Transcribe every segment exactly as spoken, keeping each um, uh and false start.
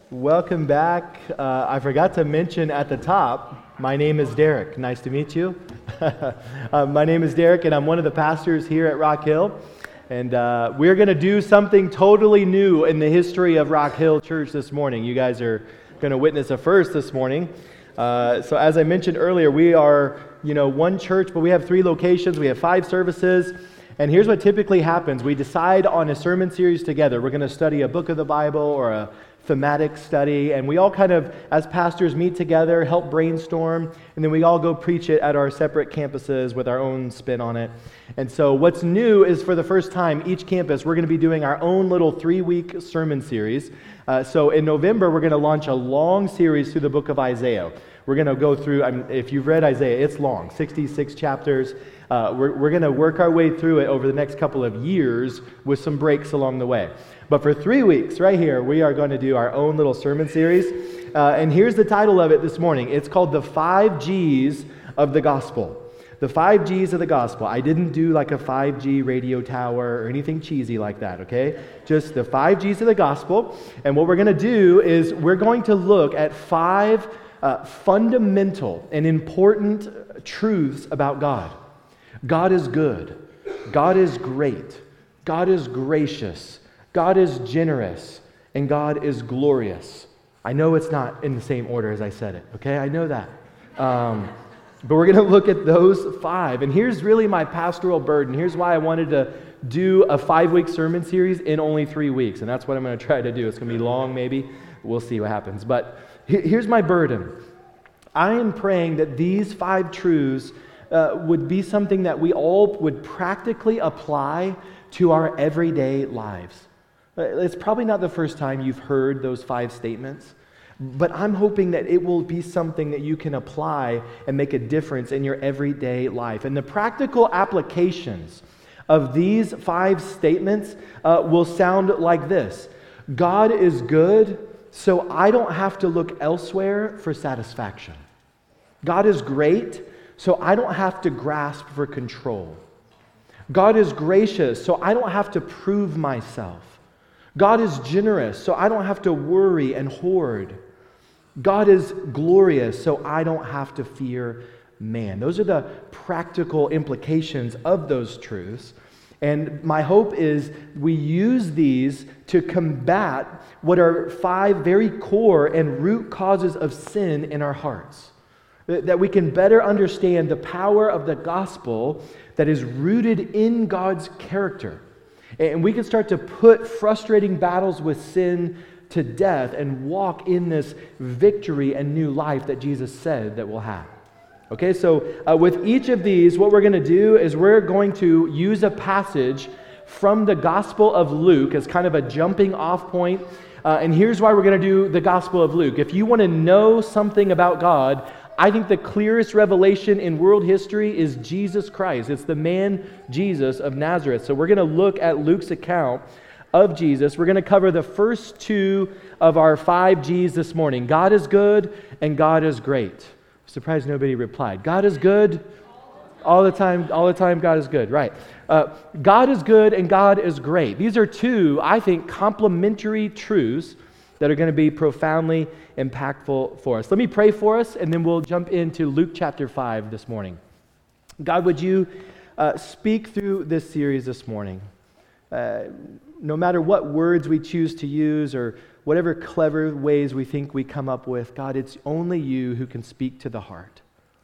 Welcome back. Uh, I forgot to mention at the top, my name is Derek. Nice to meet you. uh, my name is Derek, and I'm one of the pastors here at Rock Hill. And uh, we're going to do something totally new in the history of Rock Hill Church this morning. You guys are going to witness a first this morning. Uh, so as I mentioned earlier, we are, you know, one church, but we have three locations. We have five services. And here's what typically happens. We decide on a sermon series together. We're going to study a book of the Bible or a thematic study, and we all kind of, as pastors, meet together, help brainstorm, and then we all go preach it at our separate campuses with our own spin on it. And so what's new is, for the first time, each campus, we're going to be doing our own little three-week sermon series. Uh, so in November, we're going to launch a long series through the book of Isaiah. We're going to go through, I mean, if you've read Isaiah, it's long, sixty-six chapters. Uh, we're we're going to work our way through it over the next couple of years with some breaks along the way. But for three weeks, right here, we are going to do our own little sermon series. Uh, and here's the title of it this morning. It's called The Five G's of the Gospel. The Five G's of the Gospel. I didn't do like a five G radio tower or anything cheesy like that, okay? Just the Five G's of the Gospel. And what we're going to do is we're going to look at five uh, fundamental and important truths about God. God is good. God is great. God is gracious. God is generous, and God is glorious. I know it's not in the same order as I said it, okay? I know that. Um, but we're going to look at those five. And here's really my pastoral burden. Here's why I wanted to do a five-week sermon series in only three weeks. And that's what I'm going to try to do. It's going to be long, maybe. We'll see what happens. But here's my burden. I am praying that these five truths uh, would be something that we all would practically apply to our everyday lives. It's probably not the first time you've heard those five statements, but I'm hoping that it will be something that you can apply and make a difference in your everyday life. And the practical applications of these five statements uh, will sound like this. God is good, so I don't have to look elsewhere for satisfaction. God is great, so I don't have to grasp for control. God is gracious, so I don't have to prove myself. God is generous, so I don't have to worry and hoard. God is glorious, so I don't have to fear man. Those are the practical implications of those truths. And my hope is we use these to combat what are five very core and root causes of sin in our hearts. That we can better understand the power of the gospel that is rooted in God's character. And we can start to put frustrating battles with sin to death and walk in this victory and new life that Jesus said that we'll have. Okay, so uh, with each of these, what we're going to do is we're going to use a passage from the Gospel of Luke as kind of a jumping off point. Uh, and here's why we're going to do the Gospel of Luke. If you want to know something about God, I think the clearest revelation in world history is Jesus Christ. It's the man Jesus of Nazareth. So we're going to look at Luke's account of Jesus. We're going to cover the first two of our five G's this morning. God is good and God is great. I'm surprised nobody replied. God is good all the time. All the time, God is good. Right. Uh, God is good and God is great. These are two, I think, complementary truths that are going to be profoundly impactful for us. Let me pray for us, and then we'll jump into Luke chapter five this morning. God, would you uh, speak through this series this morning? Uh, no matter what words we choose to use or whatever clever ways we think we come up with, God, it's only you who can speak to the heart.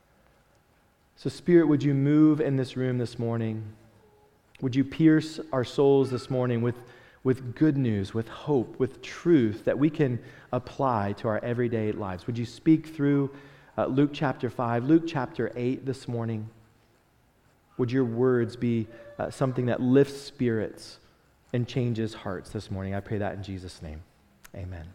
So Spirit, would you move in this room this morning? Would you pierce our souls this morning with with good news, with hope, with truth that we can apply to our everyday lives? Would you speak through uh, Luke chapter five, Luke chapter eight this morning? Would your words be uh, something that lifts spirits and changes hearts this morning? I pray that in Jesus' name. Amen.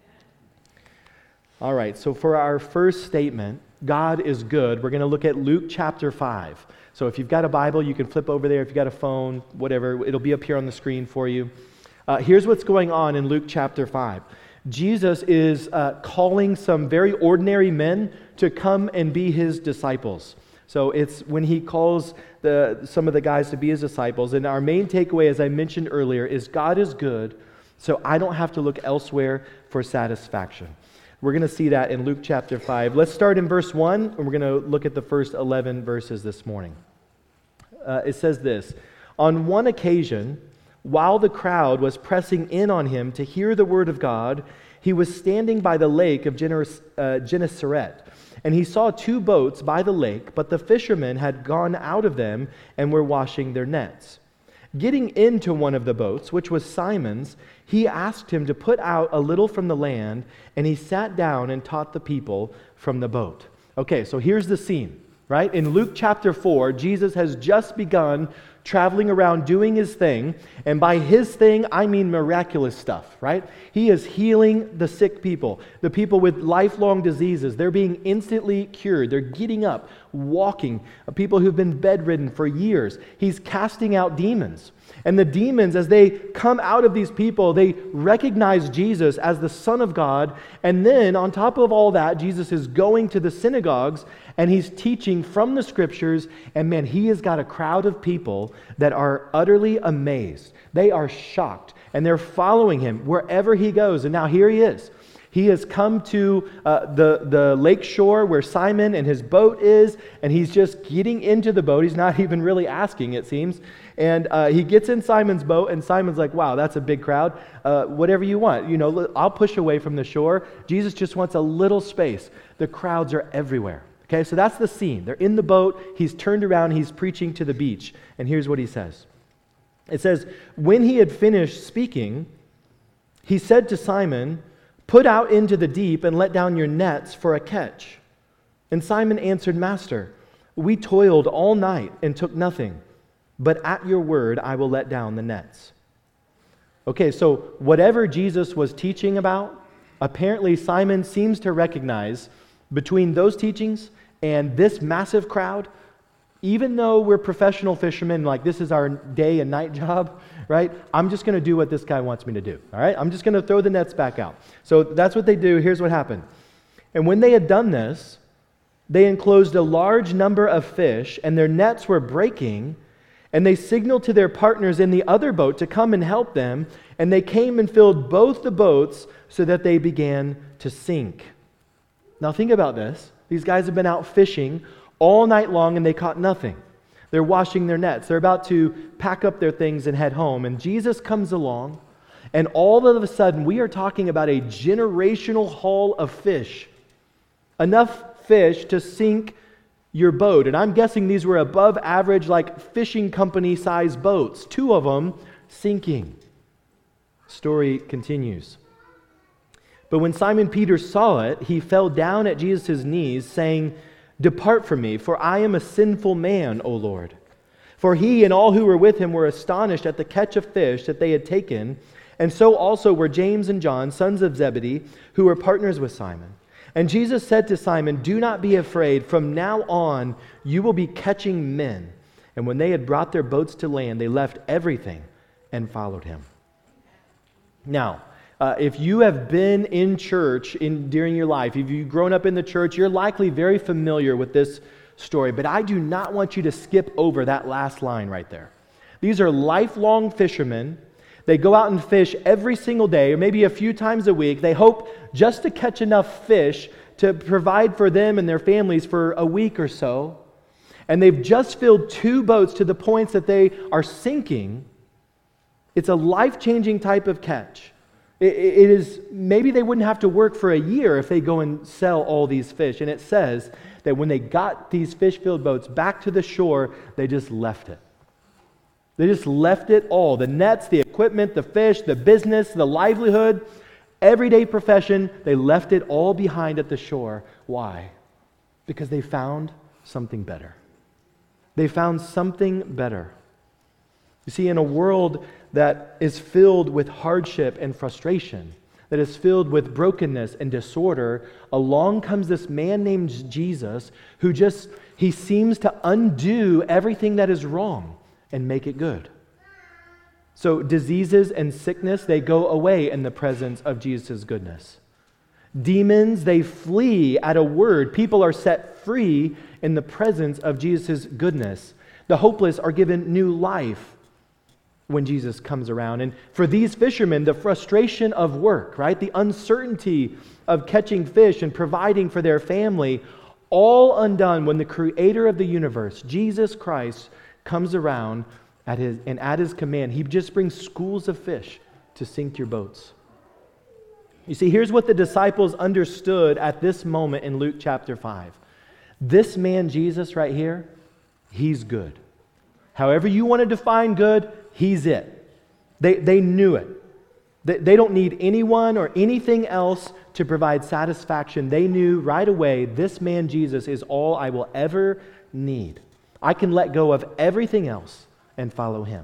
All right, so for our first statement, God is good, we're going to look at Luke chapter five. So if you've got a Bible, you can flip over there. If you've got a phone, whatever, it'll be up here on the screen for you. Uh, here's what's going on in Luke chapter five. Jesus is uh, calling some very ordinary men to come and be his disciples. So it's when he calls the some of the guys to be his disciples. And our main takeaway, as I mentioned earlier, is God is good, so I don't have to look elsewhere for satisfaction. We're going to see that in Luke chapter five. Let's start in verse one, and we're going to look at the first eleven verses this morning. Uh, it says this, "On one occasion, while the crowd was pressing in on him to hear the word of God, he was standing by the lake of Genes- uh, Gennesaret. And he saw two boats by the lake, but the fishermen had gone out of them and were washing their nets. Getting into one of the boats, which was Simon's, he asked him to put out a little from the land, and he sat down and taught the people from the boat." Okay, so here's the scene, right? In Luke chapter four, Jesus has just begun traveling around doing his thing, and by his thing, I mean miraculous stuff, right? He is healing the sick people, the people with lifelong diseases. They're being instantly cured. They're getting up, walking, people who've been bedridden for years. He's casting out demons. And the demons, as they come out of these people, they recognize Jesus as the Son of God. And then, on top of all that, Jesus is going to the synagogues and he's teaching from the scriptures. And man, he has got a crowd of people that are utterly amazed. They are shocked and they're following him wherever he goes. And now here he is. He has come to uh, the, the lake shore where Simon and his boat is, and he's just getting into the boat. He's not even really asking, it seems. And uh, he gets in Simon's boat, and Simon's like, "Wow, that's a big crowd. Uh, whatever you want. You know, I'll push away from the shore." Jesus just wants a little space. The crowds are everywhere. Okay, so that's the scene. They're in the boat. He's turned around. He's preaching to the beach. And here's what he says. It says, "When he had finished speaking, he said to Simon, 'Put out into the deep and let down your nets for a catch.' And Simon answered, 'Master, we toiled all night and took nothing, but at your word I will let down the nets.'" Okay, so whatever Jesus was teaching about, apparently Simon seems to recognize between those teachings and this massive crowd, even though we're professional fishermen, like this is our day and night job, right? I'm just going to do what this guy wants me to do, all right? I'm just going to throw the nets back out. So that's what they do. Here's what happened. "And when they had done this, they enclosed a large number of fish, and their nets were breaking, and they signaled to their partners in the other boat to come and help them, and they came and filled both the boats so that they began to sink." Now think about this. These guys have been out fishing all night long, and they caught nothing. They're washing their nets. They're about to pack up their things and head home. And Jesus comes along, and all of a sudden, we are talking about a generational haul of fish. Enough fish to sink your boat. And I'm guessing these were above average, like fishing company size boats. Two of them sinking. Story continues. "But when Simon Peter saw it, he fell down at Jesus' knees, saying, 'Depart from me, for I am a sinful man, O Lord.' For he and all who were with him were astonished at the catch of fish that they had taken, and so also were James and John, sons of Zebedee, who were partners with Simon. And Jesus said to Simon, 'Do not be afraid. From now on you will be catching men.' And when they had brought their boats to land, they left everything and followed him." Now, Uh, if you have been in church in during your life, if you've grown up in the church, you're likely very familiar with this story. But I do not want you to skip over that last line right there. These are lifelong fishermen. They go out and fish every single day, or maybe a few times a week. They hope just to catch enough fish to provide for them and their families for a week or so. And they've just filled two boats to the points that they are sinking. It's a life-changing type of catch. It is, maybe they wouldn't have to work for a year if they go and sell all these fish. And it says that when they got these fish-filled boats back to the shore, they just left it. They just left it all. The nets, the equipment, the fish, the business, the livelihood, everyday profession, they left it all behind at the shore. Why? Because they found something better. They found something better. You see, in a world that is filled with hardship and frustration, that is filled with brokenness and disorder, along comes this man named Jesus who just, he seems to undo everything that is wrong and make it good. So diseases and sickness, they go away in the presence of Jesus' goodness. Demons, they flee at a word. People are set free in the presence of Jesus' goodness. The hopeless are given new life. when Jesus comes around. And for these fishermen, the frustration of work, right? The uncertainty of catching fish and providing for their family, all undone when the creator of the universe, Jesus Christ, comes around at his, and at his command, he just brings schools of fish to sink your boats. You see, here's what the disciples understood at this moment in Luke chapter five. This man, Jesus, right here, he's good. However you want to define good, he's it. They, they knew it. They, they don't need anyone or anything else to provide satisfaction. They knew right away, this man, Jesus, is all I will ever need. I can let go of everything else and follow him.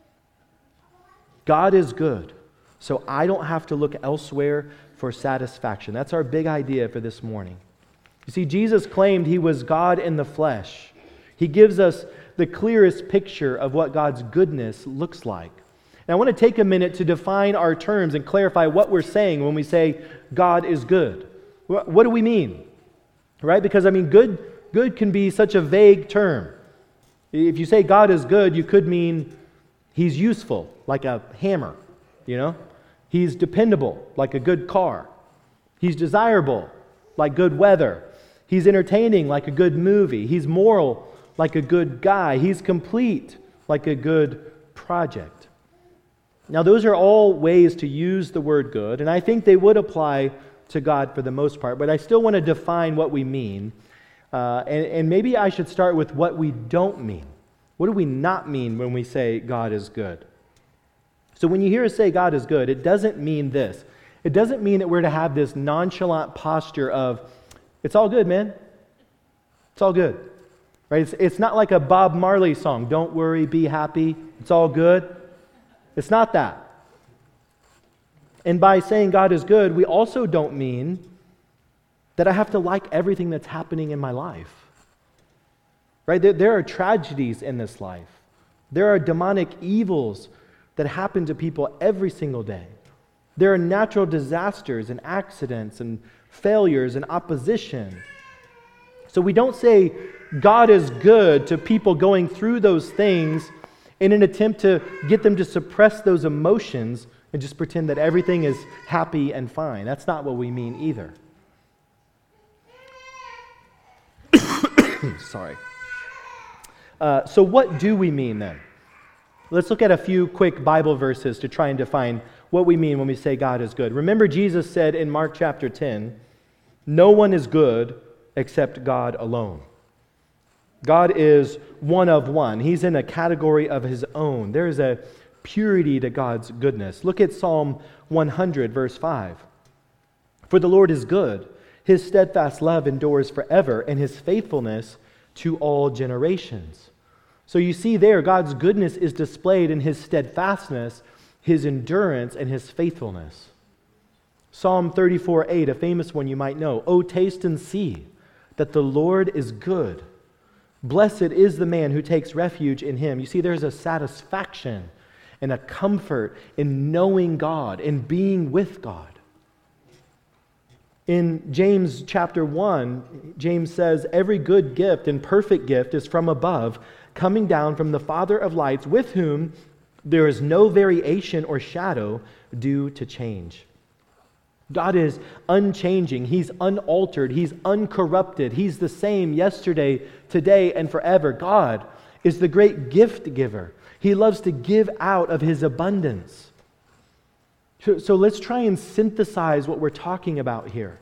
God is good, so I don't have to look elsewhere for satisfaction. That's our big idea for this morning. You see, Jesus claimed he was God in the flesh. He gives us the clearest picture of what God's goodness looks like. And I want to take a minute to define our terms and clarify what we're saying when we say God is good. What do we mean? Right? Because, I mean, good, good can be such a vague term. If you say God is good, you could mean he's useful, like a hammer, you know? He's dependable, like a good car. He's desirable, like good weather. He's entertaining, like a good movie. He's moral, like a good guy. He's complete, like a good project. Now, those are all ways to use the word good, and I think they would apply to God for the most part, but I still want to define what we mean, uh, and, and maybe I should start with what we don't mean. What do we not mean when we say God is good? So when you hear us say God is good, it doesn't mean this. It doesn't mean that we're to have this nonchalant posture of, it's all good, man. It's all good. Right? It's, it's not like a Bob Marley song, don't worry, be happy, it's all good. It's not that. And by saying God is good, we also don't mean that I have to like everything that's happening in my life. Right? There, there are tragedies in this life. There are demonic evils that happen to people every single day. There are natural disasters and accidents and failures and opposition. So we don't say God is good to people going through those things in an attempt to get them to suppress those emotions and just pretend that everything is happy and fine. That's not what we mean either. Sorry. Uh, so what do we mean then? Let's look at a few quick Bible verses to try and define what we mean when we say God is good. Remember, Jesus said in Mark chapter ten, no one is good except God alone. God is one of one. He's in a category of his own. There is a purity to God's goodness. Look at Psalm one hundred, verse five. For the Lord is good. His steadfast love endures forever, and his faithfulness to all generations. So you see there, God's goodness is displayed in his steadfastness, his endurance, and his faithfulness. Psalm thirty-four eight, a famous one you might know. Oh, taste and see that the Lord is good. Blessed is the man who takes refuge in him. You see, there's a satisfaction and a comfort in knowing God, in being with God. In James chapter one, James says, every good gift and perfect gift is from above, coming down from the Father of lights, with whom there is no variation or shadow due to change. God is unchanging. He's unaltered. He's uncorrupted. He's the same yesterday, today, and forever. God is the great gift giver. He loves to give out of his abundance. So, so let's try and synthesize what we're talking about here.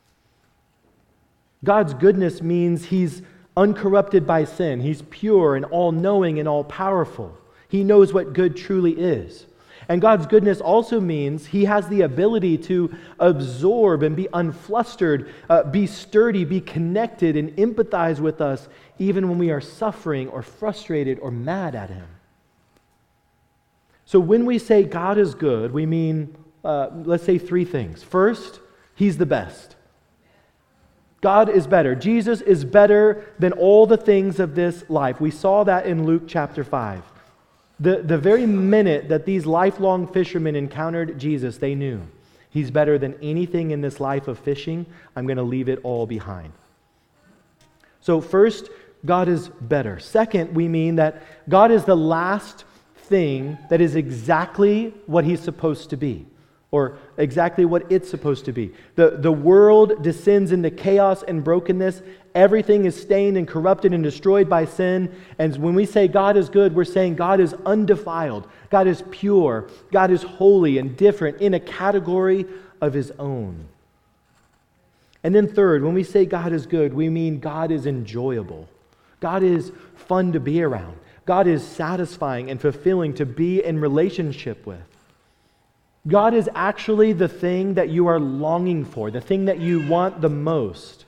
God's goodness means he's uncorrupted by sin. He's pure and all-knowing and all-powerful. He knows what good truly is. And God's goodness also means he has the ability to absorb and be unflustered, uh, be sturdy, be connected, and empathize with us even when we are suffering or frustrated or mad at him. So when we say God is good, we mean, uh, let's say three things. First, he's the best. God is better. Jesus is better than all the things of this life. We saw that in Luke chapter five. The, the very minute that these lifelong fishermen encountered Jesus, they knew he's better than anything in this life of fishing. I'm going to leave it all behind. So first, God is better. Second, we mean that God is the last thing that is exactly what he's supposed to be, or exactly what it's supposed to be. The, the world descends into chaos and brokenness. Everything is stained and corrupted and destroyed by sin. And when we say God is good, we're saying God is undefiled. God is pure. God is holy and different in a category of his own. And then third, when we say God is good, we mean God is enjoyable. God is fun to be around. God is satisfying and fulfilling to be in relationship with. God is actually the thing that you are longing for, the thing that you want the most.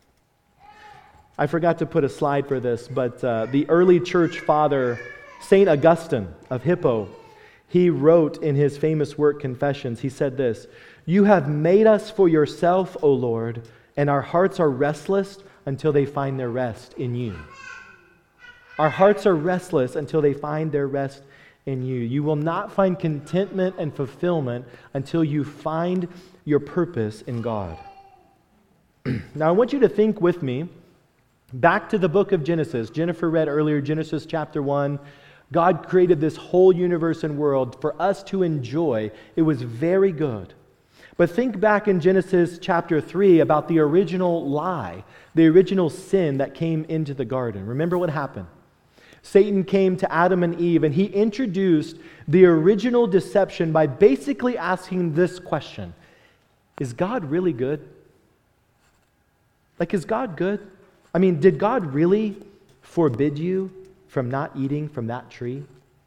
I forgot to put a slide for this, but uh, the early church father, Saint Augustine of Hippo, he wrote in his famous work, Confessions, he said this, "You have made us for yourself, O Lord, and our hearts are restless until they find their rest in you." Our hearts are restless until they find their rest in you. You will not find contentment and fulfillment until you find your purpose in God. Now I want you to think with me back to the book of Genesis. Jennifer read earlier Genesis chapter one. God created this whole universe and world for us to enjoy. It was very good. But think back in Genesis chapter three about the original lie, the original sin that came into the garden. Remember what happened? Satan came to Adam and Eve and he introduced the original deception by basically asking this question: is God really good? Like, is God good? I mean, did God really forbid you from not eating from that tree?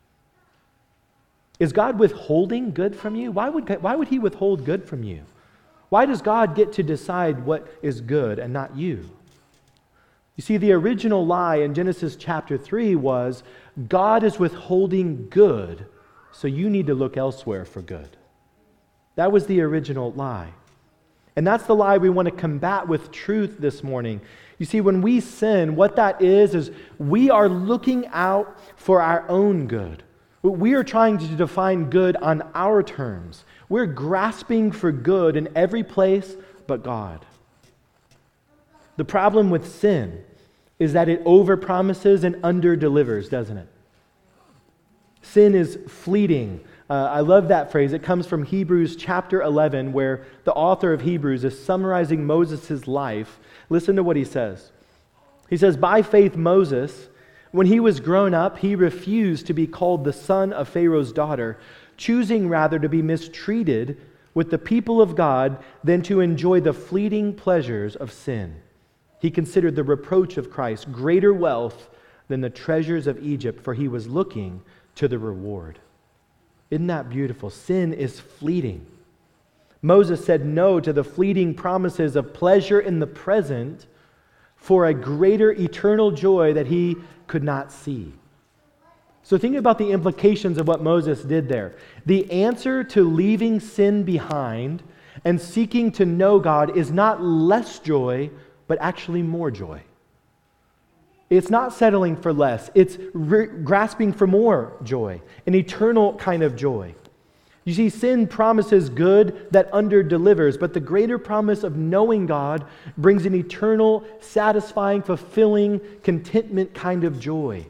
Is God withholding good from you? Why would, why would he withhold good from you? Why does God get to decide what is good and not you? You see, the original lie in Genesis chapter three was God is withholding good, so you need to look elsewhere for good. That was the original lie. And that's the lie we want to combat with truth this morning. You see, when we sin, what that is, is we are looking out for our own good. We are trying to define good on our terms. We're grasping for good in every place but God. The problem with sin is that it overpromises and underdelivers, doesn't it? Sin is fleeting. Uh, I love that phrase. It comes from Hebrews chapter eleven, where the author of Hebrews is summarizing Moses' life. Listen to what he says. He says, "By faith Moses, when he was grown up, he refused to be called the son of Pharaoh's daughter, choosing rather to be mistreated with the people of God than to enjoy the fleeting pleasures of sin. He considered the reproach of Christ greater wealth than the treasures of Egypt, for he was looking to the reward." Isn't that beautiful? Sin is fleeting. Moses said no to the fleeting promises of pleasure in the present for a greater eternal joy that he could not see. So think about the implications of what Moses did there. The answer to leaving sin behind and seeking to know God is not less joy, but actually more joy. It's not settling for less. It's re- grasping for more joy, an eternal kind of joy. You see, sin promises good that under-delivers, but the greater promise of knowing God brings an eternal, satisfying, fulfilling, contentment kind of joy.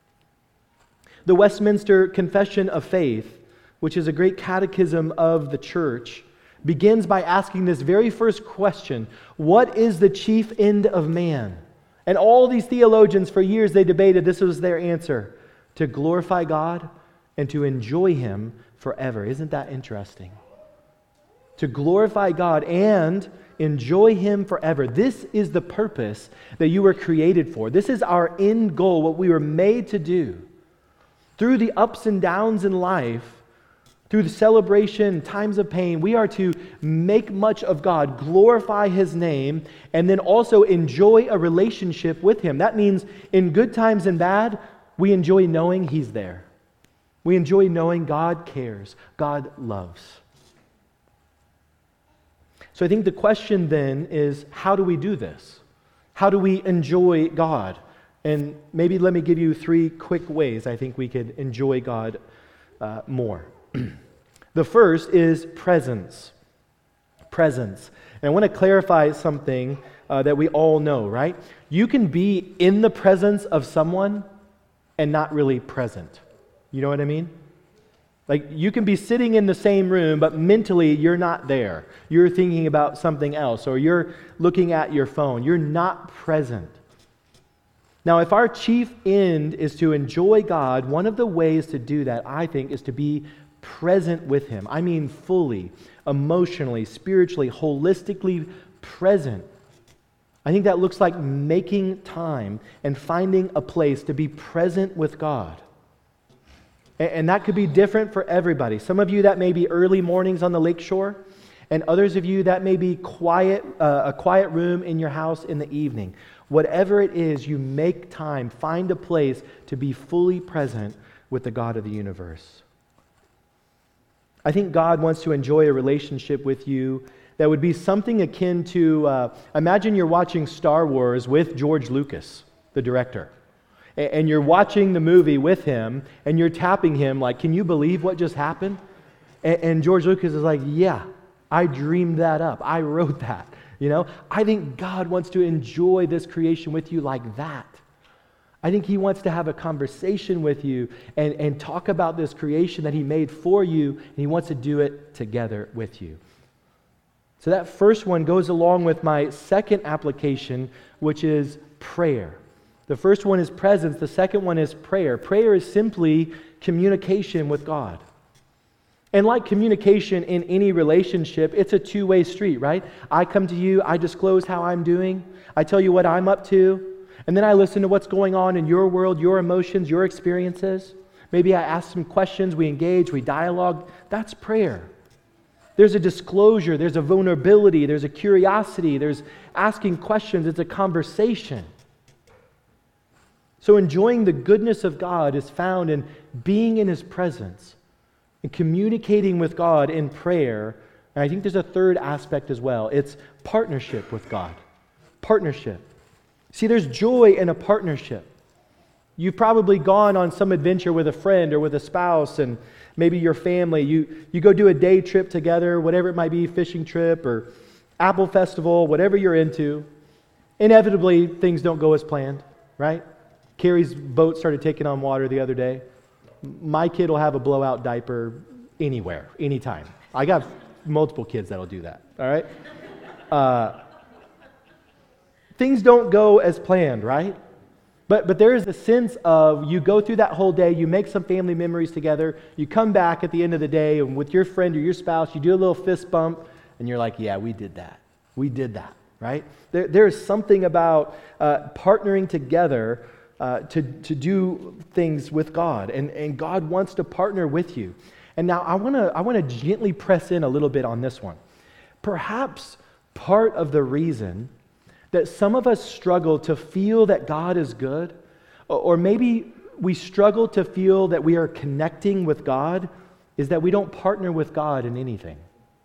The Westminster Confession of Faith, which is a great catechism of the church, begins by asking this very first question: what is the chief end of man? And all these theologians for years they debated, this was their answer: to glorify God and to enjoy Him forever. Isn't that interesting? To glorify God and enjoy Him forever. This is the purpose that you were created for. This is our end goal, what we were made to do. Through the ups and downs in life, through the celebration, times of pain, we are to make much of God, glorify His name, and then also enjoy a relationship with Him. That means in good times and bad, we enjoy knowing He's there. We enjoy knowing God cares, God loves. So I think the question then is, how do we do this? How do we enjoy God? And maybe let me give you three quick ways I think we could enjoy God uh, more. The first is presence. Presence. And I want to clarify something uh, that we all know, right? You can be in the presence of someone and not really present. You know what I mean? Like, you can be sitting in the same room, but mentally you're not there. You're thinking about something else, or you're looking at your phone. You're not present. Now, if our chief end is to enjoy God, one of the ways to do that, I think, is to be present with Him. I mean fully, emotionally, spiritually, holistically present. I think that looks like making time and finding a place to be present with God. And that could be different for everybody. Some of you, that may be early mornings on the lakeshore, and others of you, that may be quiet, uh, a quiet room in your house in the evening. Whatever it is, you make time, find a place to be fully present with the God of the universe. I think God wants to enjoy a relationship with you that would be something akin to, uh, imagine you're watching Star Wars with George Lucas, the director. And you're watching the movie with him, and you're tapping him like, can you believe what just happened? And George Lucas is like, yeah, I dreamed that up. I wrote that. You know, I think God wants to enjoy this creation with you like that. I think He wants to have a conversation with you and, and talk about this creation that He made for you, and He wants to do it together with you. So that first one goes along with my second application, which is prayer. The first one is presence. The second one is prayer. Prayer is simply communication with God. And like communication in any relationship, it's a two-way street, right? I come to you, I disclose how I'm doing, I tell you what I'm up to, and then I listen to what's going on in your world, your emotions, your experiences. Maybe I ask some questions, we engage, we dialogue. That's prayer. There's a disclosure, there's a vulnerability, there's a curiosity, there's asking questions, it's a conversation. So enjoying the goodness of God is found in being in His presence and communicating with God in prayer. And I think there's a third aspect as well. It's partnership with God. Partnership. See, there's joy in a partnership. You've probably gone on some adventure with a friend or with a spouse and maybe your family. You, you go do a day trip together, whatever it might be, fishing trip or Apple Festival, whatever you're into. Inevitably, things don't go as planned, right? Carrie's boat started taking on water the other day. My kid will have a blowout diaper anywhere, anytime. I got multiple kids that'll do that, all right? Uh, things don't go as planned, right? But but there is a sense of you go through that whole day, you make some family memories together, you come back at the end of the day and with your friend or your spouse, you do a little fist bump, and you're like, yeah, we did that. We did that, right? There, there is something about uh, partnering together Uh, to, to do things with God, and, and God wants to partner with you. And now I want to I want to gently press in a little bit on this one. Perhaps part of the reason that some of us struggle to feel that God is good, or, or maybe we struggle to feel that we are connecting with God, is that we don't partner with God in anything.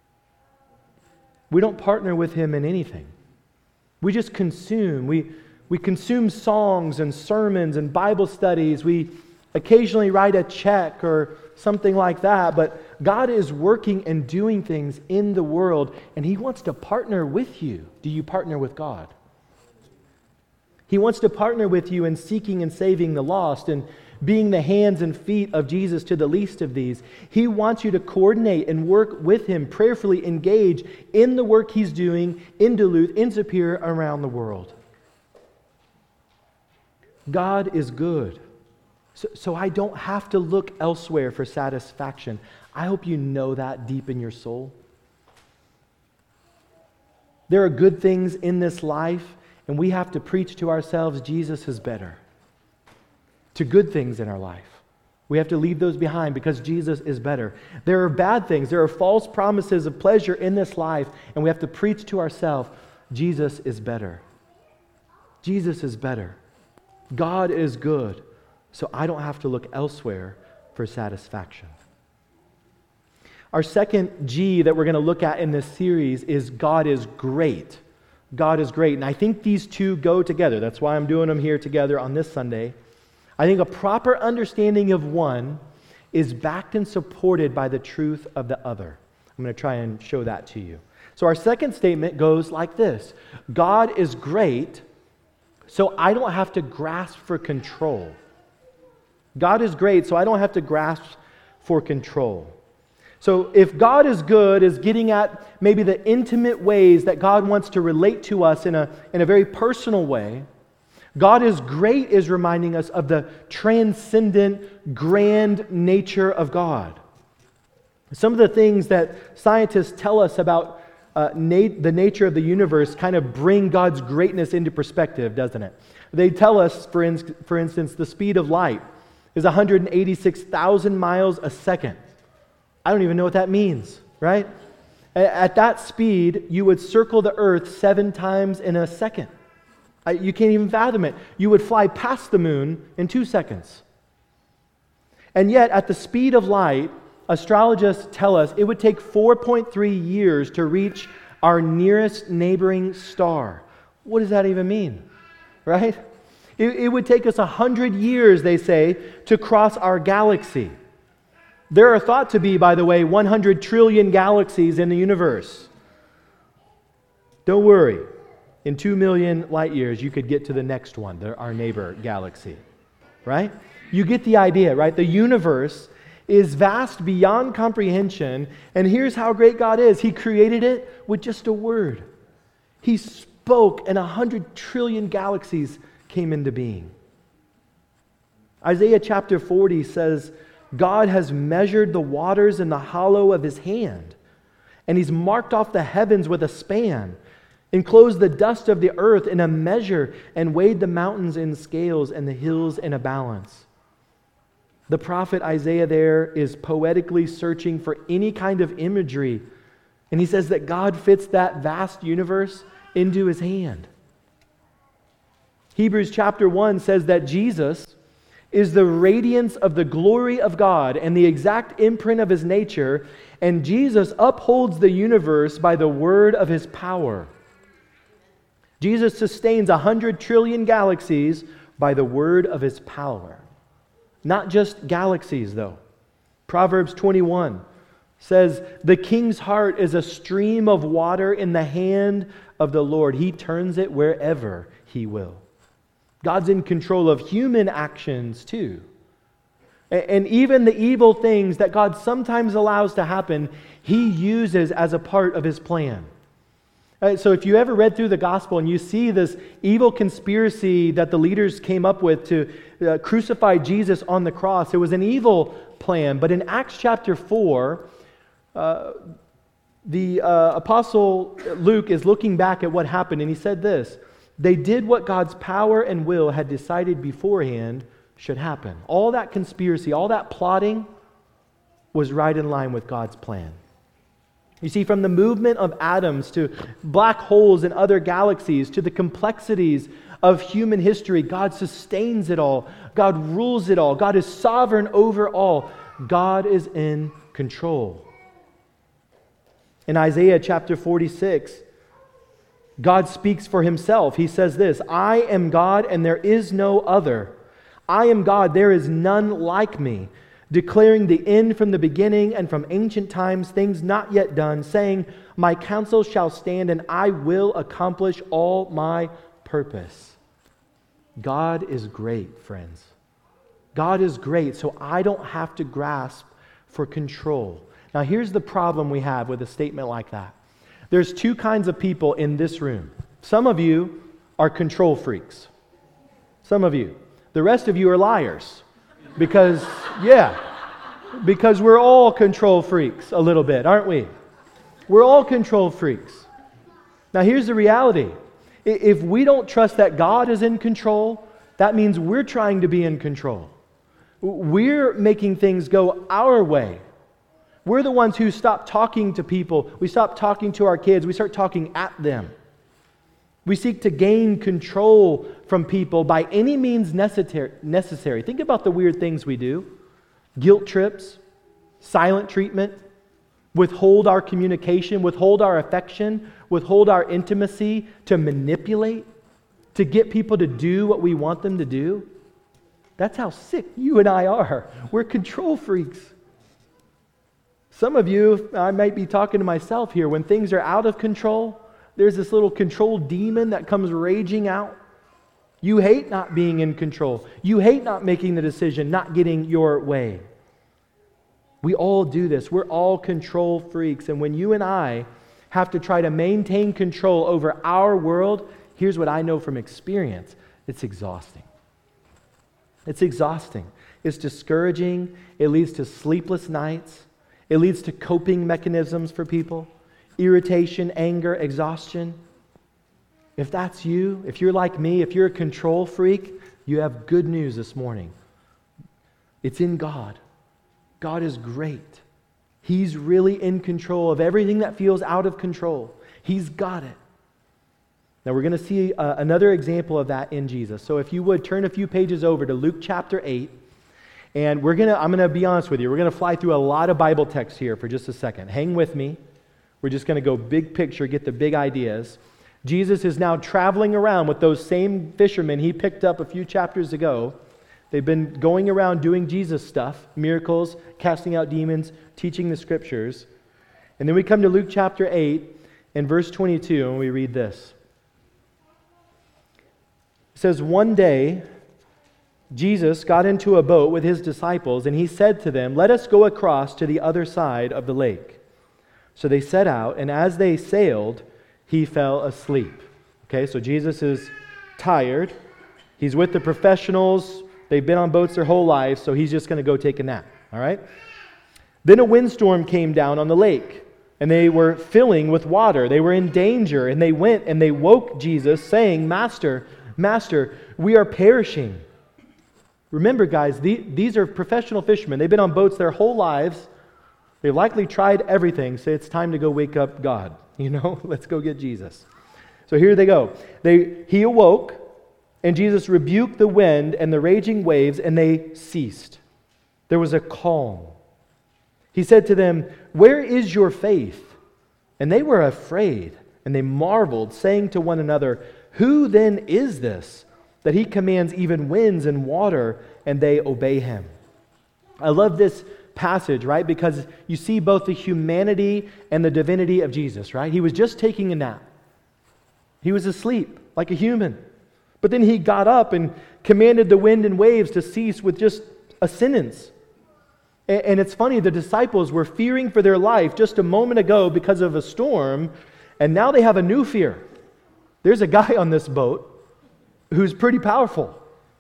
We don't partner with Him in anything. We just consume. We We consume songs and sermons and Bible studies. We occasionally write a check or something like that. But God is working and doing things in the world, and He wants to partner with you. Do you partner with God? He wants to partner with you in seeking and saving the lost and being the hands and feet of Jesus to the least of these. He wants you to coordinate and work with Him, prayerfully engage in the work He's doing in Duluth, in Superior, around the world. God is good. So, so I don't have to look elsewhere for satisfaction. I hope you know that deep in your soul. There are good things in this life, and we have to preach to ourselves Jesus is better. To good things in our life. We have to leave those behind because Jesus is better. There are bad things. There are false promises of pleasure in this life, and we have to preach to ourselves Jesus is better. Jesus is better. God is good, so I don't have to look elsewhere for satisfaction. Our second G that we're going to look at in this series is God is great. God is great. And I think these two go together. That's why I'm doing them here together on this Sunday. I think a proper understanding of one is backed and supported by the truth of the other. I'm going to try and show that to you. So our second statement goes like this. God is great, so I don't have to grasp for control. God is great, so I don't have to grasp for control. So if God is good is getting at maybe the intimate ways that God wants to relate to us in a, in a very personal way, God is great is reminding us of the transcendent, grand nature of God. Some of the things that scientists tell us about uh, nat- the nature of the universe kind of bring God's greatness into perspective, doesn't it? They tell us, for, in- for instance, the speed of light is one hundred eighty-six thousand miles a second. I don't even know what that means, right? At that speed, you would circle the earth seven times in a second. You can't even fathom it. You would fly past the moon in two seconds. And yet, at the speed of light, astrologists tell us it would take four point three years to reach our nearest neighboring star. What does that even mean? Right? It, it would take us one hundred years, they say, to cross our galaxy. There are thought to be, by the way, one hundred trillion galaxies in the universe. Don't worry. In two million light years, you could get to the next one, the, our neighbor galaxy. Right? You get the idea, right? The universe is vast beyond comprehension, and here's how great God is. He created it with just a word. He spoke, and one hundred trillion galaxies came into being. Isaiah chapter forty says, God has measured the waters in the hollow of His hand, and He's marked off the heavens with a span, enclosed the dust of the earth in a measure, and weighed the mountains in scales and the hills in a balance. The prophet Isaiah there is poetically searching for any kind of imagery, and he says that God fits that vast universe into His hand. Hebrews chapter one says that Jesus is the radiance of the glory of God and the exact imprint of His nature, and Jesus upholds the universe by the word of His power. Jesus sustains a hundred trillion galaxies by the word of His power. Not just galaxies, though. Proverbs twenty-one says, the king's heart is a stream of water in the hand of the Lord. He turns it wherever He will. God's in control of human actions too. And even the evil things that God sometimes allows to happen, He uses as a part of His plan. So if you ever read through the gospel and you see this evil conspiracy that the leaders came up with to uh, crucify Jesus on the cross, it was an evil plan. But in Acts chapter four, uh, the uh, apostle Luke is looking back at what happened, and he said this: they did what God's power and will had decided beforehand should happen. All that conspiracy, all that plotting was right in line with God's plan. You see, from the movement of atoms to black holes and other galaxies to the complexities of human history, God sustains it all. God rules it all. God is sovereign over all. God is in control. In Isaiah chapter forty-six, God speaks for Himself. He says this: I am God and there is no other. I am God, there is none like me, declaring the end from the beginning and from ancient times, things not yet done, saying, my counsel shall stand and I will accomplish all my purpose. God is great, friends. God is great, so I don't have to grasp for control. Now here's the problem we have with a statement like that. There's two kinds of people in this room. Some of you are control freaks. Some of you. The rest of you are liars. Because, yeah, because we're all control freaks a little bit, aren't we? We're all control freaks. Now here's the reality. If we don't trust that God is in control, that means we're trying to be in control. We're making things go our way. We're the ones who stop talking to people. We stop talking to our kids. We start talking at them. We seek to gain control from people by any means necessary. Think about the weird things we do. Guilt trips, silent treatment, withhold our communication, withhold our affection, withhold our intimacy, to manipulate, to get people to do what we want them to do. That's how sick you and I are. We're control freaks. Some of you, I might be talking to myself here, when things are out of control, there's this little control demon that comes raging out. You hate not being in control. You hate not making the decision, not getting your way. We all do this. We're all control freaks. And when you and I have to try to maintain control over our world, here's what I know from experience. It's exhausting. It's exhausting. It's discouraging. It leads to sleepless nights. It leads to coping mechanisms for people. Irritation, anger, exhaustion. If that's you, if you're like me, if you're a control freak, you have good news this morning. It's in God. God is great. He's really in control of everything that feels out of control. He's got it. Now we're going to see uh, another example of that in Jesus. So if you would turn a few pages over to Luke chapter eight, and we're going to, I'm going to be honest with you, we're going to fly through a lot of Bible texts here for just a second. Hang with me. We're just going to go big picture, get the big ideas. Jesus is now traveling around with those same fishermen he picked up a few chapters ago. They've been going around doing Jesus stuff, miracles, casting out demons, teaching the scriptures. And then we come to Luke chapter eight and verse twenty-two, and we read this. It says, one day, Jesus got into a boat with his disciples, and he said to them, "Let us go across to the other side of the lake." So they set out, and as they sailed, he fell asleep. Okay, so Jesus is tired. He's with the professionals. They've been on boats their whole lives, so he's just going to go take a nap. All right? Then a windstorm came down on the lake, and they were filling with water. They were in danger, and they went and they woke Jesus, saying, "Master, Master, we are perishing." Remember, guys, the, these are professional fishermen. They've been on boats their whole lives. They've likely tried everything, so it's time to go wake up God. You know, let's go get Jesus. So here they go. They, he awoke, and Jesus rebuked the wind and the raging waves, and they ceased. There was a calm. He said to them, "Where is your faith?" And they were afraid, and they marveled, saying to one another, "Who then is this, that he commands even winds and water, and they obey him?" I love this passage, right? Because you see both the humanity and the divinity of Jesus, right? He was just taking a nap. He was asleep like a human. But then he got up and commanded the wind and waves to cease with just a sentence. And it's funny, the disciples were fearing for their life just a moment ago because of a storm, and now they have a new fear. There's a guy on this boat who's pretty powerful.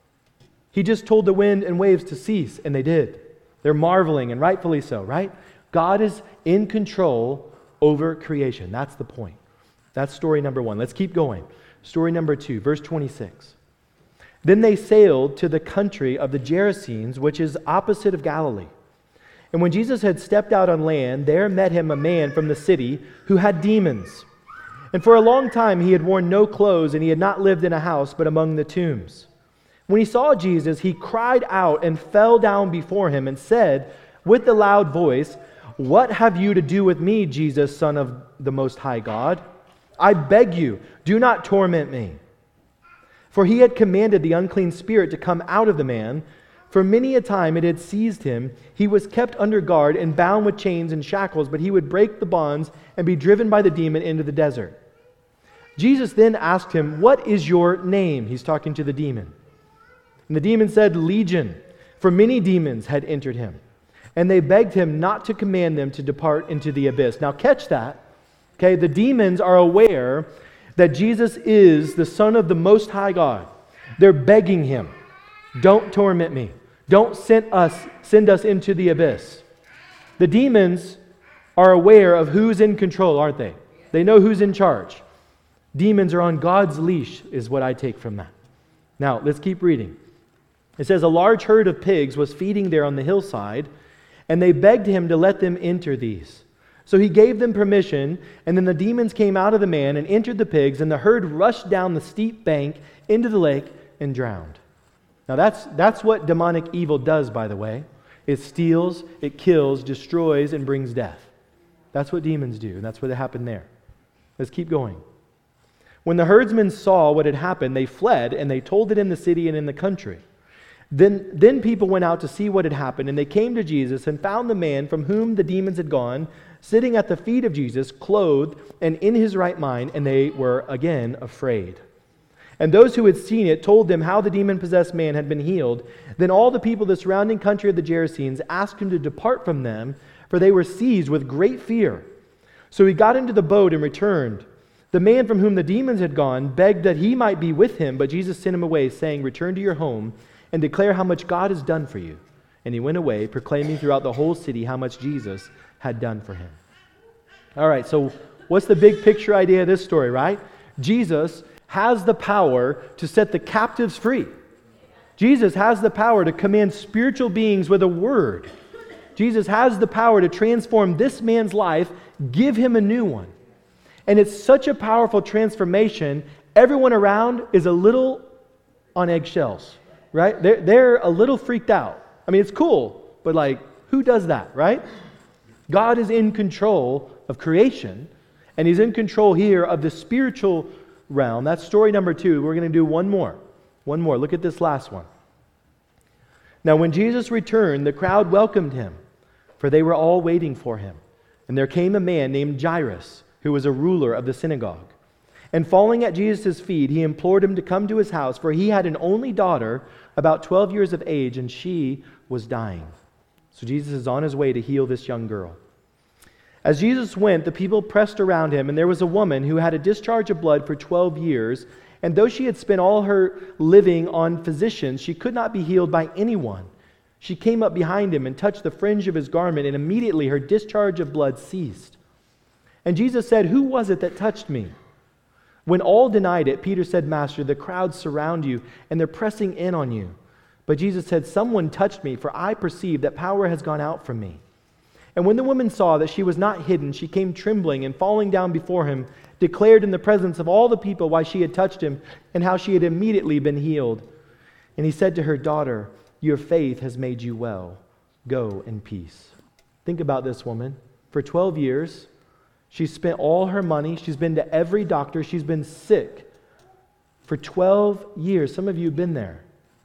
He just told the wind and waves to cease, and they did. They're marveling, and rightfully so, right? God is in control over creation. That's the point. That's story number one. Let's keep going. Story number two, verse twenty-six. Then they sailed to the country of the Gerasenes, which is opposite of Galilee. And when Jesus had stepped out on land, there met him a man from the city who had demons. And for a long time he had worn no clothes, and he had not lived in a house, but among the tombs. When he saw Jesus, he cried out and fell down before him and said with a loud voice, "What have you to do with me, Jesus, Son of the Most High God? I beg you, do not torment me." For he had commanded the unclean spirit to come out of the man. For many a time it had seized him. He was kept under guard and bound with chains and shackles, but he would break the bonds and be driven by the demon into the desert. Jesus then asked him, "What is your name?" He's talking to the demon. And the demon said, "Legion," for many demons had entered him. And they begged him not to command them to depart into the abyss. Now catch that. Okay, the demons are aware that Jesus is the Son of the Most High God. They're begging him, "Don't torment me. Don't send us, send us into the abyss." The demons are aware of who's in control, aren't they? They know who's in charge. Demons are on God's leash, is what I take from that. Now, let's keep reading. It says, "A large herd of pigs was feeding there on the hillside, and they begged him to let them enter these. So he gave them permission, and then the demons came out of the man and entered the pigs, and the herd rushed down the steep bank into the lake and drowned." Now that's that's what demonic evil does, by the way. It steals, it kills, destroys, and brings death. That's what demons do, and that's what happened there. Let's keep going. When the herdsmen saw what had happened, they fled, and they told it in the city and in the country. Then, then people went out to see what had happened, and they came to Jesus and found the man from whom the demons had gone, sitting at the feet of Jesus, clothed and in his right mind, and they were again afraid. And those who had seen it told them how the demon-possessed man had been healed. Then all the people of the surrounding country of the Gerasenes asked him to depart from them, for they were seized with great fear. So he got into the boat and returned. The man from whom the demons had gone begged that he might be with him, but Jesus sent him away, saying, "Return to your home and declare how much God has done for you." And he went away, proclaiming throughout the whole city how much Jesus had done for him. All right, so what's the big picture idea of this story, right? Jesus has the power to set the captives free. Jesus has the power to command spiritual beings with a word. Jesus has the power to transform this man's life, give him a new one. And it's such a powerful transformation, everyone around is a little on eggshells, right? They're, they're a little freaked out. I mean, it's cool, but like, who does that, right? God is in control of creation, and He's in control here of the spiritual realm. That's story number two. We're going to do one more. One more. Look at this last one. Now, when Jesus returned, the crowd welcomed Him, for they were all waiting for Him. And there came a man named Jairus, who was a ruler of the synagogue. And falling at Jesus' feet, he implored him to come to his house, for he had an only daughter, about twelve years of age, and she was dying. So Jesus is on his way to heal this young girl. As Jesus went, the people pressed around him, and there was a woman who had a discharge of blood for twelve years, and though she had spent all her living on physicians, she could not be healed by anyone. She came up behind him and touched the fringe of his garment, and immediately her discharge of blood ceased. And Jesus said, "Who was it that touched me?" When all denied it, Peter said, "Master, the crowds surround you, and they're pressing in on you." But Jesus said, "Someone touched me, for I perceive that power has gone out from me." And when the woman saw that she was not hidden, she came trembling and falling down before him, declared in the presence of all the people why she had touched him and how she had immediately been healed. And he said to her, "Daughter, your faith has made you well. Go in peace." Think about this woman. For twelve years, she's spent all her money. She's been to every doctor. She's been sick for twelve years. Some of you have been there.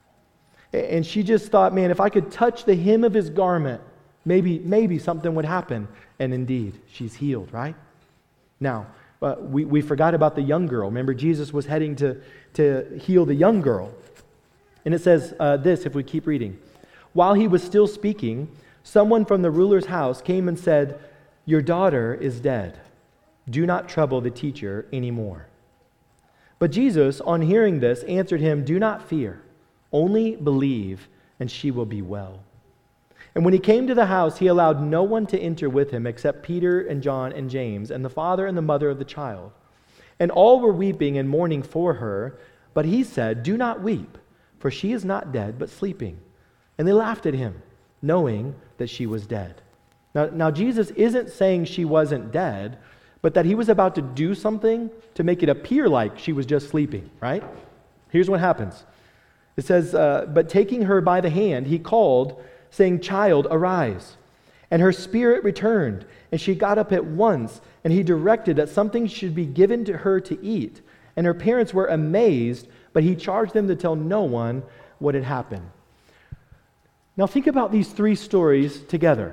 And she just thought, man, if I could touch the hem of his garment, maybe maybe something would happen. And indeed, she's healed, right? Now, uh, we, we forgot about the young girl. Remember, Jesus was heading to, to heal the young girl. And it says uh, this, if we keep reading. While he was still speaking, someone from the ruler's house came and said, "Your daughter is dead. Do not trouble the teacher anymore." But Jesus, on hearing this, answered him, "Do not fear. Only believe, and she will be well." And when he came to the house, he allowed no one to enter with him except Peter and John and James and the father and the mother of the child. And all were weeping and mourning for her. But he said, "Do not weep, for she is not dead, but sleeping." And they laughed at him, knowing that she was dead. Now, now Jesus isn't saying she wasn't dead, but that he was about to do something to make it appear like she was just sleeping, right? Here's what happens. It says, uh, but taking her by the hand, he called, saying, "Child, arise." And her spirit returned, and she got up at once, and he directed that something should be given to her to eat. And her parents were amazed, but he charged them to tell no one what had happened. Now think about these three stories together.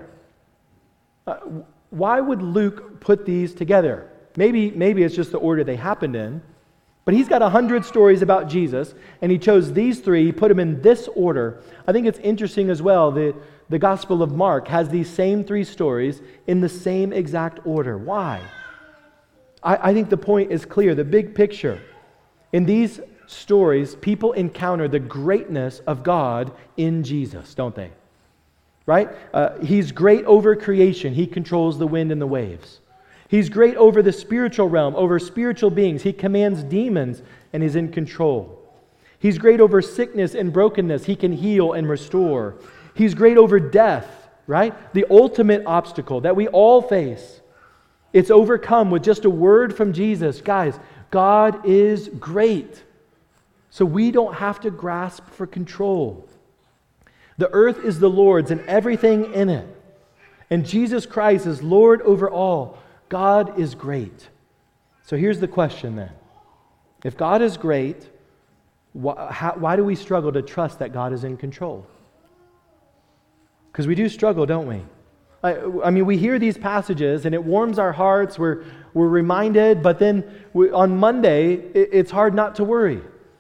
Uh, why would Luke put these together? Maybe, maybe it's just the order they happened in. But he's got a hundred stories about Jesus, and he chose these three, he put them in this order. I think it's interesting as well, the, the Gospel of Mark has these same three stories in the same exact order. Why? I, I think the point is clear, the big picture. In these stories, people encounter the greatness of God in Jesus, don't they? Right? Uh, he's great over creation. He controls the wind and the waves. He's great over the spiritual realm, over spiritual beings. He commands demons and is in control. He's great over sickness and brokenness. He can heal and restore. He's great over death, right? The ultimate obstacle that we all face. It's overcome with just a word from Jesus. Guys, God is great. So we don't have to grasp for control. The earth is the Lord's and everything in it. And Jesus Christ is Lord over all. God is great. So here's the question then. If God is great, why, how, why do we struggle to trust that God is in control? Because we do struggle, don't we? I, I mean, we hear these passages and it warms our hearts. We're, we're reminded, but then we, on Monday, it, it's hard not to worry.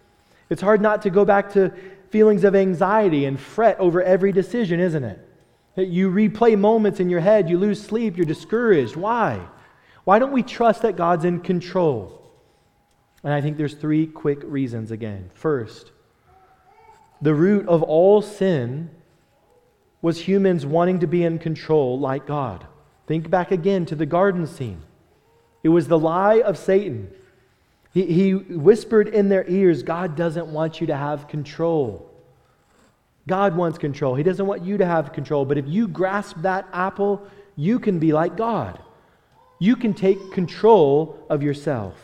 It's hard not to go back to feelings of anxiety and fret over every decision, isn't it? You replay moments in your head, you lose sleep, you're discouraged. Why? Why don't we trust that God's in control? And I think there's three quick reasons again. First, the root of all sin was humans wanting to be in control like God. Think back again to the garden scene. It was the lie of Satan. He, he whispered in their ears, God doesn't want you to have control. God wants control. He doesn't want you to have control. But if you grasp that apple, you can be like God. You can take control of yourself.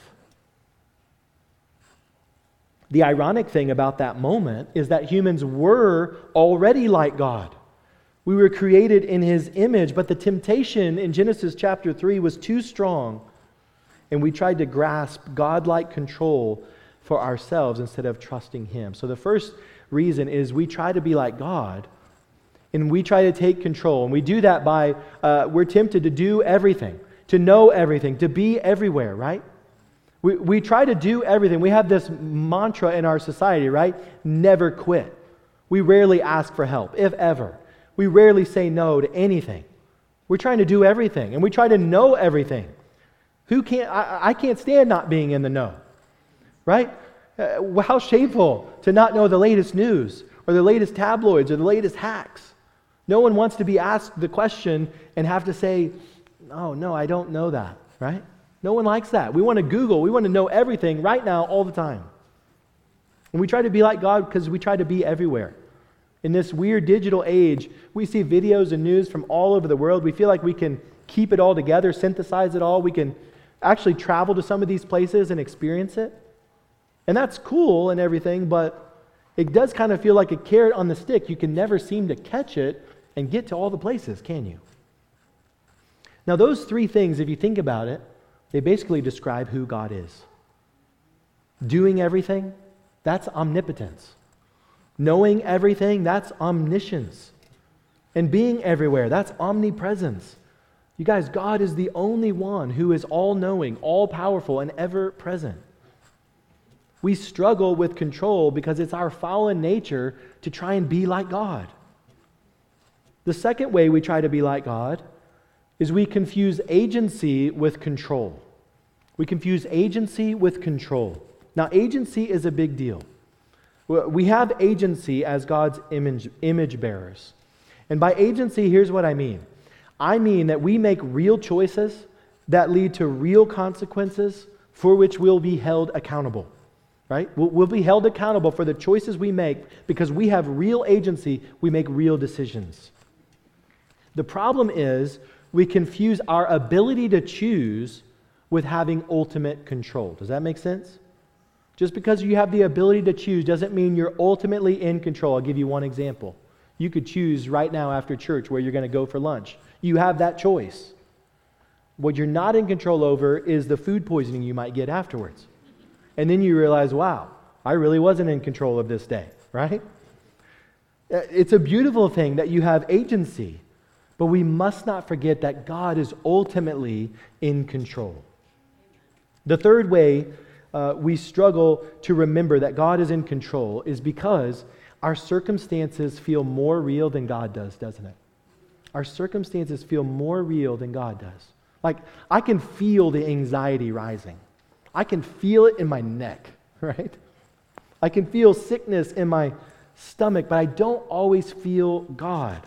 The ironic thing about that moment is that humans were already like God. We were created in His image, but the temptation in Genesis chapter three was too strong, and we tried to grasp God-like control for ourselves instead of trusting Him. So the first reason is we try to be like God, and we try to take control, and we do that by, uh, we're tempted to do everything, to know everything, to be everywhere, right? We, we try to do everything. We have this mantra in our society, right? Never quit. We rarely ask for help, if ever. We rarely say no to anything. We're trying to do everything, and we try to know everything. Who can't? I, I can't stand not being in the know, right? Uh, how shameful to not know the latest news or the latest tabloids or the latest hacks. No one wants to be asked the question and have to say, oh, no, I don't know that, right? No one likes that. We want to Google. We want to know everything right now, all the time. And we try to be like God because we try to be everywhere. In this weird digital age, we see videos and news from all over the world. We feel like we can keep it all together, synthesize it all. We can actually travel to some of these places and experience it. And that's cool and everything, but it does kind of feel like a carrot on the stick. You can never seem to catch it and get to all the places, can you? Now, those three things, if you think about it, they basically describe who God is. Doing everything, that's omnipotence. Knowing everything, that's omniscience. And being everywhere, that's omnipresence. You guys, God is the only one who is all-knowing, all-powerful, and ever-present. We struggle with control because it's our fallen nature to try and be like God. The second way we try to be like God is we confuse agency with control. We confuse agency with control. Now, agency is a big deal. We have agency as God's image, image bearers. And by agency, here's what I mean. I mean that we make real choices that lead to real consequences for which we'll be held accountable. Right? We'll, we'll be held accountable for the choices we make because we have real agency. We make real decisions. The problem is we confuse our ability to choose with having ultimate control. Does that make sense? Just because you have the ability to choose doesn't mean you're ultimately in control. I'll give you one example. You could choose right now after church where you're going to go for lunch. You have that choice. What you're not in control over is the food poisoning you might get afterwards. And then you realize, wow, I really wasn't in control of this day, right? It's a beautiful thing that you have agency, but we must not forget that God is ultimately in control. The third way uh, we struggle to remember that God is in control is because our circumstances feel more real than God does, doesn't it? Our circumstances feel more real than God does. Like, I can feel the anxiety rising. I can feel it in my neck, right? I can feel sickness in my stomach, but I don't always feel God.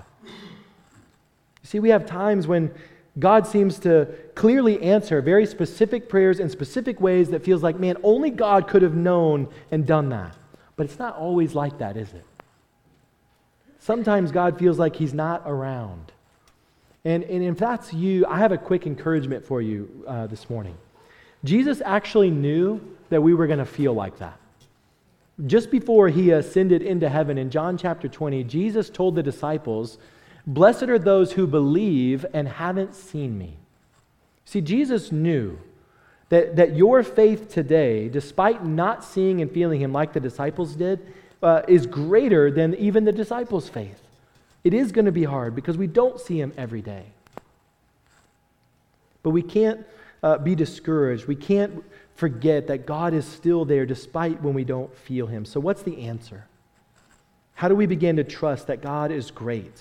You see, we have times when God seems to clearly answer very specific prayers in specific ways that feels like, man, only God could have known and done that. But it's not always like that, is it? Sometimes God feels like He's not around. And, and if that's you, I have a quick encouragement for you uh, this morning. Jesus actually knew that we were going to feel like that. Just before He ascended into heaven in John chapter twenty, Jesus told the disciples, "Blessed are those who believe and haven't seen me." See, Jesus knew that, that your faith today, despite not seeing and feeling Him like the disciples did, uh, is greater than even the disciples' faith. It is going to be hard because we don't see Him every day. But we can't uh, be discouraged. We can't forget that God is still there despite when we don't feel Him. So what's the answer? How do we begin to trust that God is great?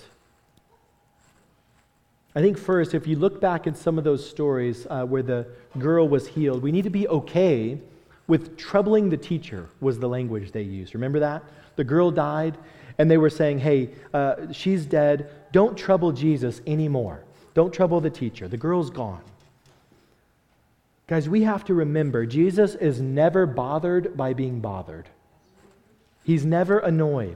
I think first, if you look back at some of those stories uh, where the girl was healed, we need to be okay with troubling the teacher, was the language they used. Remember that? The girl died, and they were saying, hey, uh, she's dead. Don't trouble Jesus anymore. Don't trouble the teacher. The girl's gone. Guys, we have to remember, Jesus is never bothered by being bothered. He's never annoyed.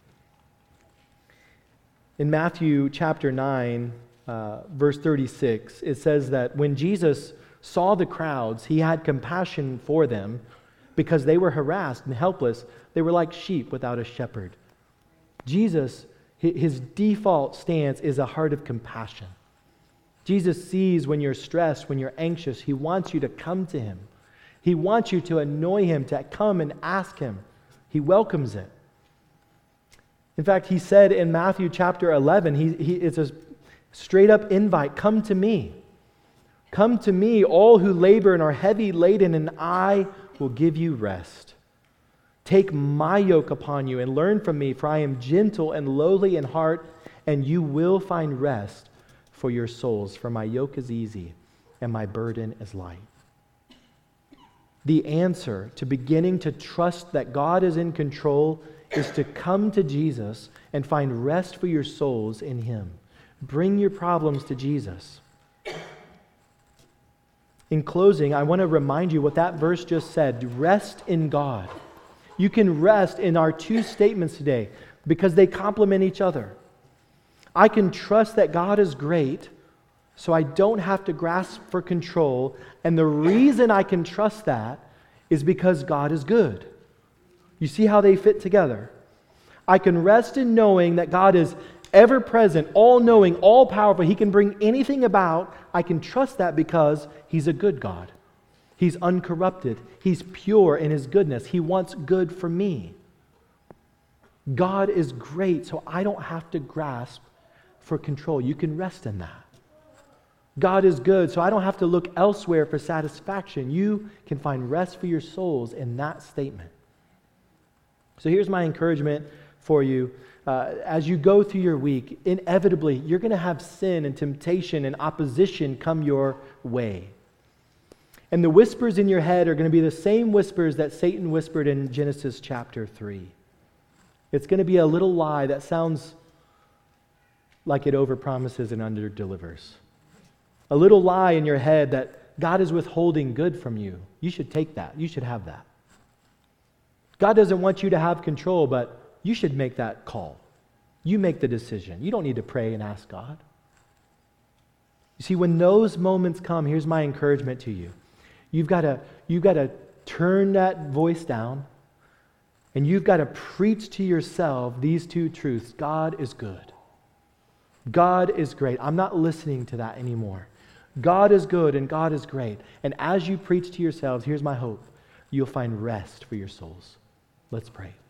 In Matthew chapter nine, uh, verse thirty-six, it says that when Jesus saw the crowds, He had compassion for them because they were harassed and helpless. They were like sheep without a shepherd. Jesus, His default stance is a heart of compassion. Jesus sees when you're stressed, when you're anxious. He wants you to come to Him. He wants you to annoy Him, to come and ask Him. He welcomes it. In fact, He said in Matthew chapter eleven, he, he, it's a straight up invite, come to me. Come to me, all who labor and are heavy laden, and I will give you rest. Take my yoke upon you and learn from me, for I am gentle and lowly in heart, and you will find rest for your souls, for my yoke is easy and my burden is light. The answer to beginning to trust that God is in control is to come to Jesus and find rest for your souls in Him. Bring your problems to Jesus. In closing, I want to remind you what that verse just said. Rest in God. You can rest in our two statements today because they complement each other. I can trust that God is great, so I don't have to grasp for control. And the reason I can trust that is because God is good. You see how they fit together? I can rest in knowing that God is ever-present, all-knowing, all-powerful. He can bring anything about. I can trust that because He's a good God. He's uncorrupted. He's pure in His goodness. He wants good for me. God is great, so I don't have to grasp for control. You can rest in that. God is good, so I don't have to look elsewhere for satisfaction. You can find rest for your souls in that statement. So here's my encouragement for you. Uh, as you go through your week, inevitably, you're going to have sin and temptation and opposition come your way. And the whispers in your head are going to be the same whispers that Satan whispered in Genesis chapter three. It's going to be a little lie that sounds like it overpromises and underdelivers. A little lie in your head that God is withholding good from you. You should take that. You should have that. God doesn't want you to have control, but you should make that call. You make the decision. You don't need to pray and ask God. You see, when those moments come, here's my encouragement to you. You've got to, you've got to turn that voice down, and you've got to preach to yourself these two truths. God is good. God is great. I'm not listening to that anymore. God is good and God is great. And as you preach to yourselves, here's my hope. You'll find rest for your souls. Let's pray.